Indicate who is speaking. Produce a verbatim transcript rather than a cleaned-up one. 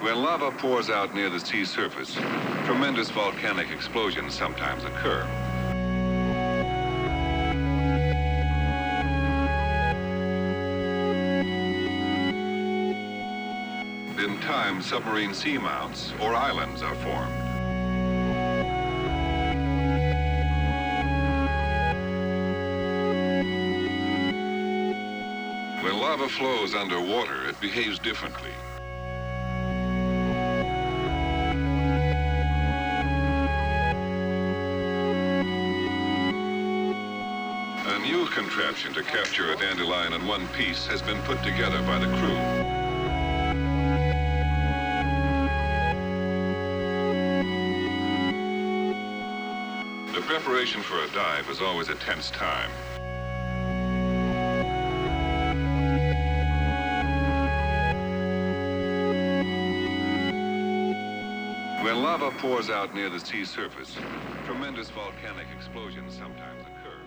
Speaker 1: When lava pours out near the sea surface, tremendous volcanic explosions sometimes occur. In time, submarine seamounts or islands are formed. When lava flows underwater, it behaves differently. A new contraption to capture a dandelion in one piece has been put together by the crew. The preparation for a dive is always a tense time. When lava pours out near the sea surface, tremendous volcanic explosions sometimes occur.